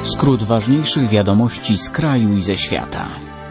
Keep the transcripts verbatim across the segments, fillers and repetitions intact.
Skrót ważniejszych wiadomości z kraju i ze świata.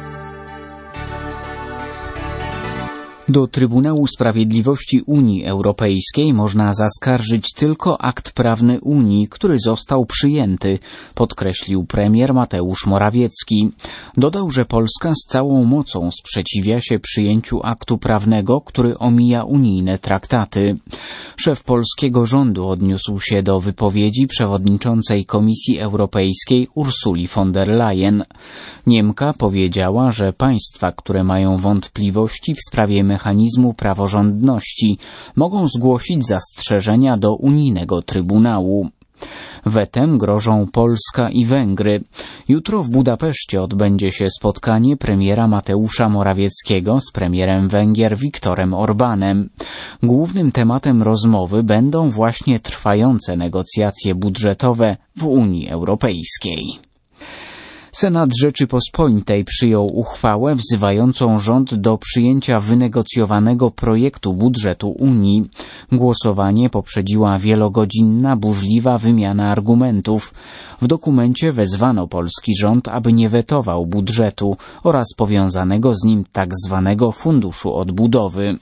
Do Trybunału Sprawiedliwości Unii Europejskiej można zaskarżyć tylko akt prawny Unii, który został przyjęty, podkreślił premier Mateusz Morawiecki. Dodał, że Polska z całą mocą sprzeciwia się przyjęciu aktu prawnego, który omija unijne traktaty. Szef polskiego rządu odniósł się do wypowiedzi przewodniczącej Komisji Europejskiej Ursuli von der Leyen. Niemka powiedziała, że państwa, które mają wątpliwości w sprawie mechanizmu praworządności, mogą zgłosić zastrzeżenia do unijnego Trybunału. Wetem grożą Polska i Węgry. Jutro w Budapeszcie odbędzie się spotkanie premiera Mateusza Morawieckiego z premierem Węgier Viktorem Orbanem. Głównym tematem rozmowy będą właśnie trwające negocjacje budżetowe w Unii Europejskiej. Senat Rzeczypospolitej przyjął uchwałę wzywającą rząd do przyjęcia wynegocjowanego projektu budżetu Unii. Głosowanie poprzedziła wielogodzinna, burzliwa wymiana argumentów. W dokumencie wezwano polski rząd, aby nie wetował budżetu oraz powiązanego z nim tak zwanego Funduszu Odbudowy.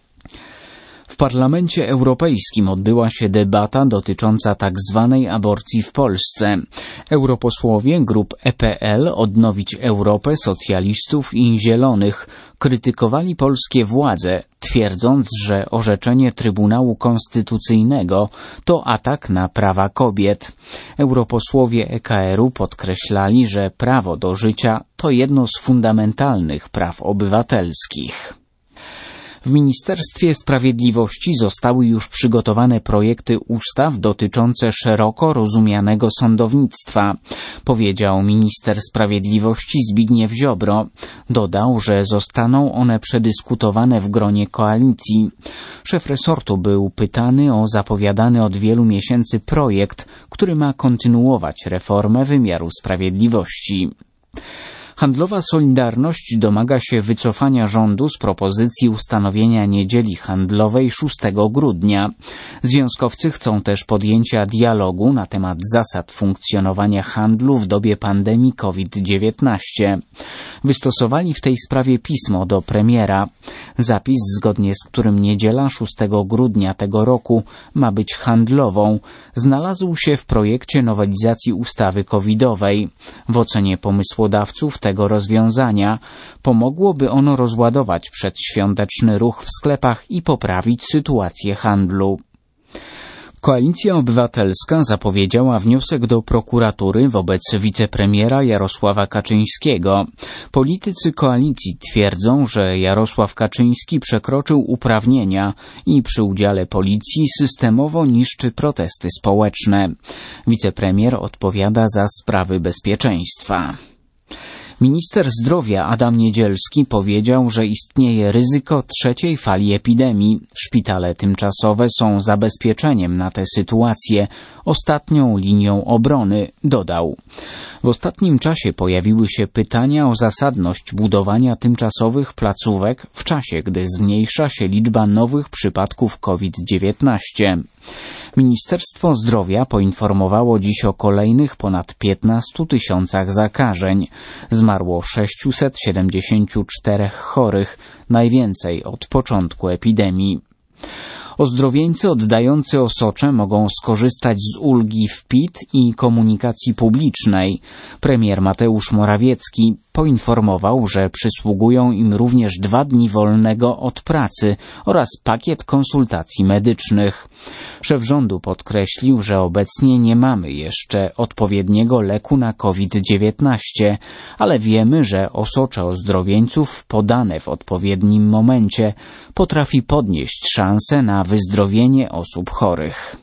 W Parlamencie Europejskim odbyła się debata dotycząca tak zwanej aborcji w Polsce. Europosłowie grup E P L, Odnowić Europę, Socjalistów i Zielonych krytykowali polskie władze, twierdząc, że orzeczenie Trybunału Konstytucyjnego to atak na prawa kobiet. Europosłowie E K R u podkreślali, że prawo do życia to jedno z fundamentalnych praw obywatelskich. W Ministerstwie Sprawiedliwości zostały już przygotowane projekty ustaw dotyczące szeroko rozumianego sądownictwa, powiedział minister sprawiedliwości Zbigniew Ziobro. Dodał, że zostaną one przedyskutowane w gronie koalicji. Szef resortu był pytany o zapowiadany od wielu miesięcy projekt, który ma kontynuować reformę wymiaru sprawiedliwości. Handlowa Solidarność domaga się wycofania rządu z propozycji ustanowienia niedzieli handlowej szóstego grudnia. Związkowcy chcą też podjęcia dialogu na temat zasad funkcjonowania handlu w dobie pandemii COVID dziewiętnaście. Wystosowali w tej sprawie pismo do premiera. Zapis, zgodnie z którym niedziela szóstego grudnia tego roku ma być handlową, znalazł się w projekcie nowelizacji ustawy covidowej. W ocenie pomysłodawców tego rozwiązania pomogłoby ono rozładować przedświąteczny ruch w sklepach i poprawić sytuację handlu. Koalicja Obywatelska zapowiedziała wniosek do prokuratury wobec wicepremiera Jarosława Kaczyńskiego. Politycy koalicji twierdzą, że Jarosław Kaczyński przekroczył uprawnienia i przy udziale policji systemowo niszczy protesty społeczne. Wicepremier odpowiada za sprawy bezpieczeństwa. Minister zdrowia Adam Niedzielski powiedział, że istnieje ryzyko trzeciej fali epidemii. Szpitale tymczasowe są zabezpieczeniem na tę sytuację, ostatnią linią obrony, dodał. W ostatnim czasie pojawiły się pytania o zasadność budowania tymczasowych placówek w czasie, gdy zmniejsza się liczba nowych przypadków COVID dziewiętnaście. Ministerstwo Zdrowia poinformowało dziś o kolejnych ponad piętnastu tysiącach zakażeń. Zmarło sześciuset siedemdziesięciu czterech chorych, najwięcej od początku epidemii. Ozdrowieńcy oddający osocze mogą skorzystać z ulgi w P I T i komunikacji publicznej. Premier Mateusz Morawiecki poinformował, że przysługują im również dwa dni wolnego od pracy oraz pakiet konsultacji medycznych. Szef rządu podkreślił, że obecnie nie mamy jeszcze odpowiedniego leku na COVID dziewiętnaście, ale wiemy, że osocze ozdrowieńców podane w odpowiednim momencie potrafi podnieść szanse na wyzdrowienie osób chorych.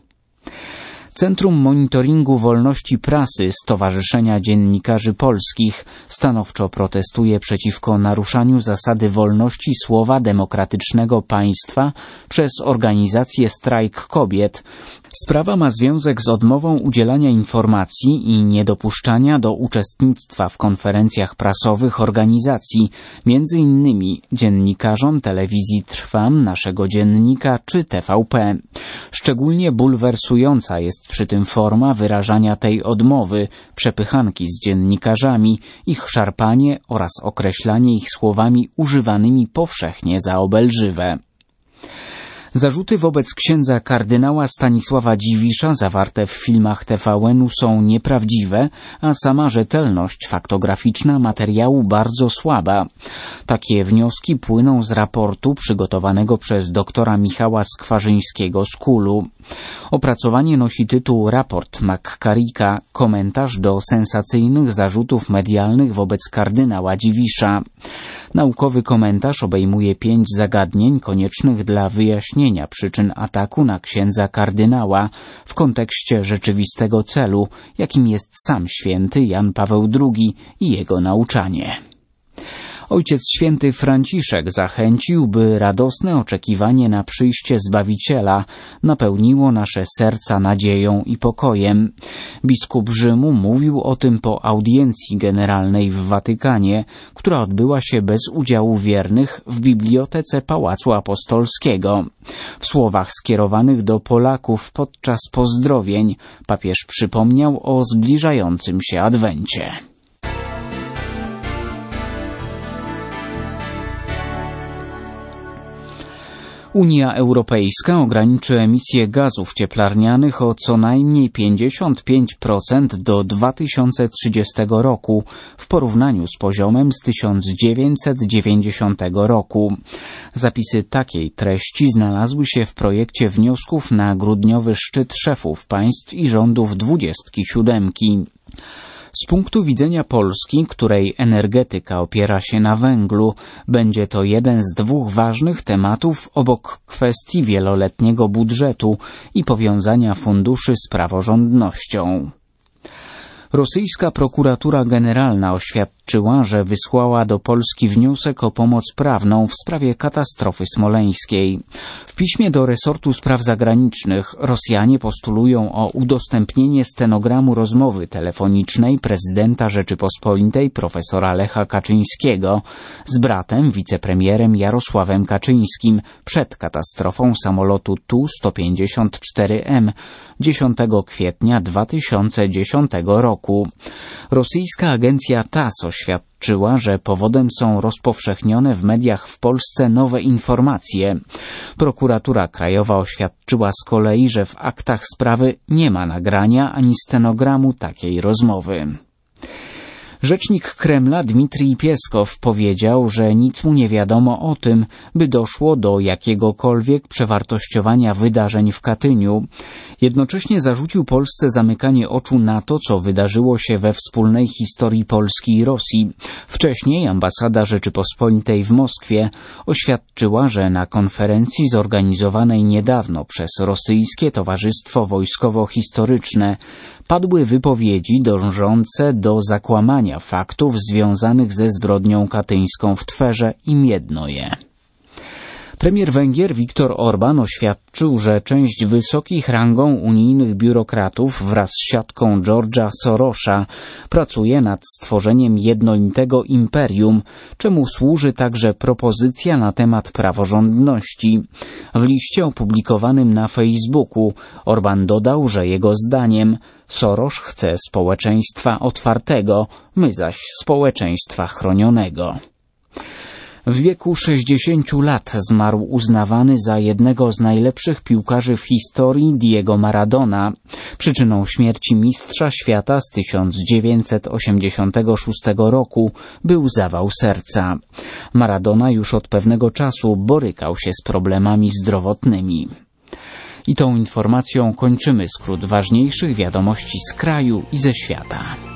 Centrum Monitoringu Wolności Prasy Stowarzyszenia Dziennikarzy Polskich stanowczo protestuje przeciwko naruszaniu zasady wolności słowa demokratycznego państwa przez organizację Strajk Kobiet. Sprawa ma związek z odmową udzielania informacji i niedopuszczania do uczestnictwa w konferencjach prasowych organizacji, między innymi dziennikarzom telewizji Trwam, Naszego Dziennika czy T V P. Szczególnie bulwersująca jest przy tym forma wyrażania tej odmowy, przepychanki z dziennikarzami, ich szarpanie oraz określanie ich słowami używanymi powszechnie za obelżywe. Zarzuty wobec księdza kardynała Stanisława Dziwisza zawarte w filmach T V N-u są nieprawdziwe, a sama rzetelność faktograficzna materiału bardzo słaba. Takie wnioski płyną z raportu przygotowanego przez doktora Michała Skwarzyńskiego z Kulu. Opracowanie nosi tytuł Raport McCarricka, komentarz do sensacyjnych zarzutów medialnych wobec kardynała Dziwisza. Naukowy komentarz obejmuje pięć zagadnień koniecznych dla wyjaśnienia przyczyn ataku na księdza kardynała w kontekście rzeczywistego celu, jakim jest sam święty Jan Paweł drugi i jego nauczanie. Ojciec święty Franciszek zachęcił, by radosne oczekiwanie na przyjście Zbawiciela napełniło nasze serca nadzieją i pokojem. Biskup Rzymu mówił o tym po audiencji generalnej w Watykanie, która odbyła się bez udziału wiernych w bibliotece Pałacu Apostolskiego. W słowach skierowanych do Polaków podczas pozdrowień papież przypomniał o zbliżającym się adwencie. Unia Europejska ograniczy emisję gazów cieplarnianych o co najmniej pięćdziesiąt pięć procent do dwa tysiące trzydziestego roku w porównaniu z poziomem z tysiąc dziewięćset dziewięćdziesiątego roku. Zapisy takiej treści znalazły się w projekcie wniosków na grudniowy szczyt szefów państw i rządów dwudziestki siódemki. Z punktu widzenia Polski, której energetyka opiera się na węglu, będzie to jeden z dwóch ważnych tematów obok kwestii wieloletniego budżetu i powiązania funduszy z praworządnością. Rosyjska prokuratura generalna oświadczyła, że wysłała do Polski wniosek o pomoc prawną w sprawie katastrofy smoleńskiej. W piśmie do resortu spraw zagranicznych Rosjanie postulują o udostępnienie stenogramu rozmowy telefonicznej prezydenta Rzeczypospolitej profesora Lecha Kaczyńskiego z bratem, wicepremierem Jarosławem Kaczyńskim przed katastrofą samolotu T U sto pięćdziesiąt cztery M dziesiątego kwietnia dwa tysiące dziesiątego roku. Rosyjska agencja T A S oświadczyła, że powodem są rozpowszechnione w mediach w Polsce nowe informacje. Prokuratura Krajowa oświadczyła z kolei, że w aktach sprawy nie ma nagrania ani stenogramu takiej rozmowy. Rzecznik Kremla Dmitrij Pieskow powiedział, że nic mu nie wiadomo o tym, by doszło do jakiegokolwiek przewartościowania wydarzeń w Katyniu. Jednocześnie zarzucił Polsce zamykanie oczu na to, co wydarzyło się we wspólnej historii Polski i Rosji. Wcześniej ambasada Rzeczypospolitej w Moskwie oświadczyła, że na konferencji zorganizowanej niedawno przez Rosyjskie Towarzystwo Wojskowo-Historyczne padły wypowiedzi dążące do zakłamania faktów związanych ze zbrodnią katyńską w Twerze i miedno je. Premier Węgier Viktor Orban oświadczył, że część wysokich rangą unijnych biurokratów wraz z siatką George'a Sorosza pracuje nad stworzeniem jednolitego imperium, czemu służy także propozycja na temat praworządności. W liście opublikowanym na Facebooku Orban dodał, że jego zdaniem Soros chce społeczeństwa otwartego, my zaś społeczeństwa chronionego. W wieku sześćdziesięciu lat zmarł uznawany za jednego z najlepszych piłkarzy w historii Diego Maradona. Przyczyną śmierci mistrza świata z tysiąc dziewięćset osiemdziesiątego szóstego roku był zawał serca. Maradona już od pewnego czasu borykał się z problemami zdrowotnymi. I tą informacją kończymy skrót ważniejszych wiadomości z kraju i ze świata.